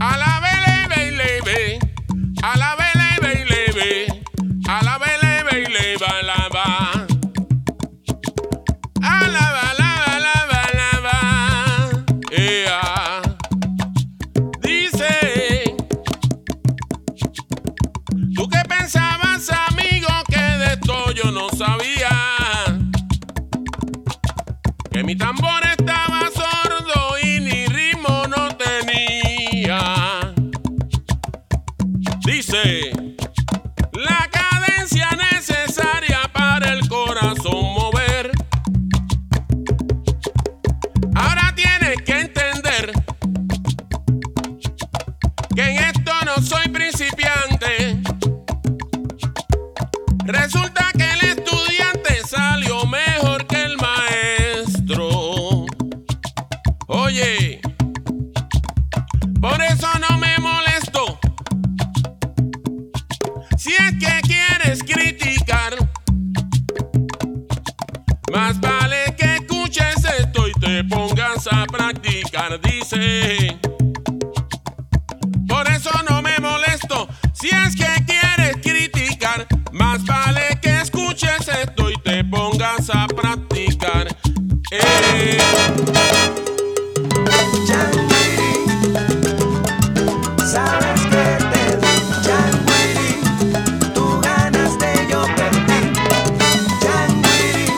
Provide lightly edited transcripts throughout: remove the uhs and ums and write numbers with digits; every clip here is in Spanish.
A la vele, vele, ve. A la vele, vele, ve. A la vele, vele, va, la va. A la va, la va, la va, la va. Ea. Dice, ¿tú qué pensabas, amigo, que de esto yo no sabía? Que mi tambor estaba sordo y ni ritmo no tenía. Dice, la cadencia necesaria para el corazón mover. Ahora tienes que entender que en esto no soy principiante. Resulta que el estudiante salió mejor que el maestro. Oye, por eso no me molesto. Si es que quieres criticar, más vale que escuches esto y te pongas a practicar. Dice, por eso no me molesto. Si es que quieres criticar, más vale que escuches esto y te pongas a practicar. Changuirín, sabes que te di. Changuirín, tú ganaste, yo perdí. Changuirín,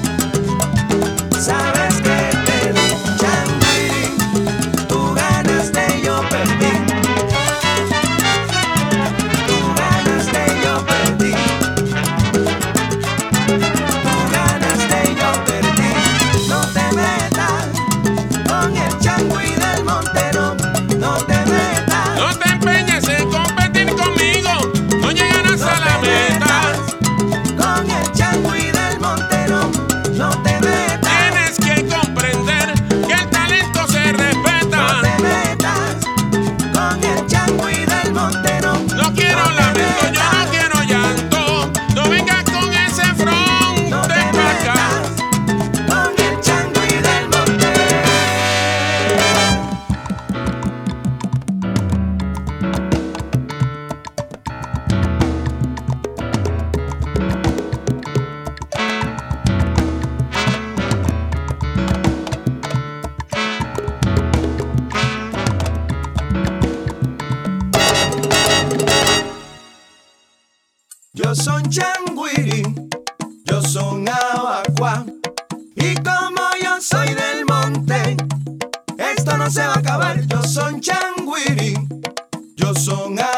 sabes que te di. Changuirín, tú ganaste, yo perdí. Tú ganaste, yo perdí. Tú ganaste, yo perdí. No te metas con el changüí del Montero. No te metas. No te empeñes en competir conmigo, no llegarás a la meta. Con el changüí del Montero. No te metas. Tienes que comprender que el talento se respeta. No te metas con el changüí del Montero. No quiero lamento, yo no quiero llanto. No vengas con ese front No de te pa' acá. metas con el changüí del Montero. Yo soy Changuirín, yo soy Abacuá, y como yo soy del monte, esto no se va a acabar. Yo soy Changuirín, yo soy